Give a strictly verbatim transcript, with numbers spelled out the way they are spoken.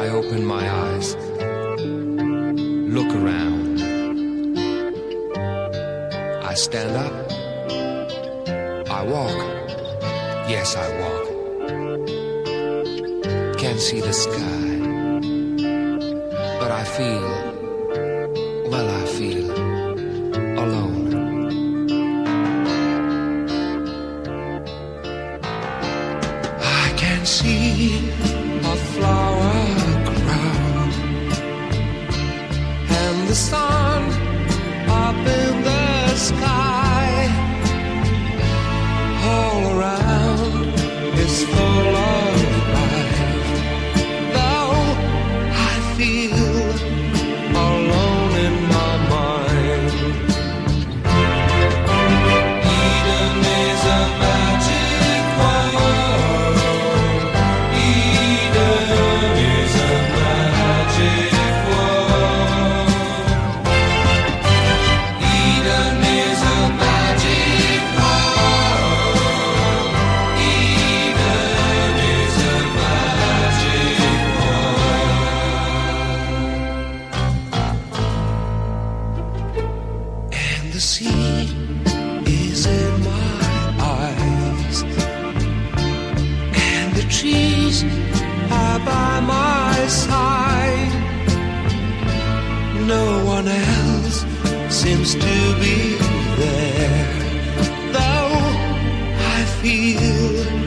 I open my eyes, look around. I stand up, I walk, yes I walk. Can't see the sky, but I feel, well I feel alone. I can see a flower crown and the sun up in the sky. All around is full of life, though I feel alone in my mind. Eden is a magic world. Eden is a magic world. Eden is a magic world. Eden is a magic world. And the sea is in my eyes, and the trees are by my side. No one else seems to be there, though I feel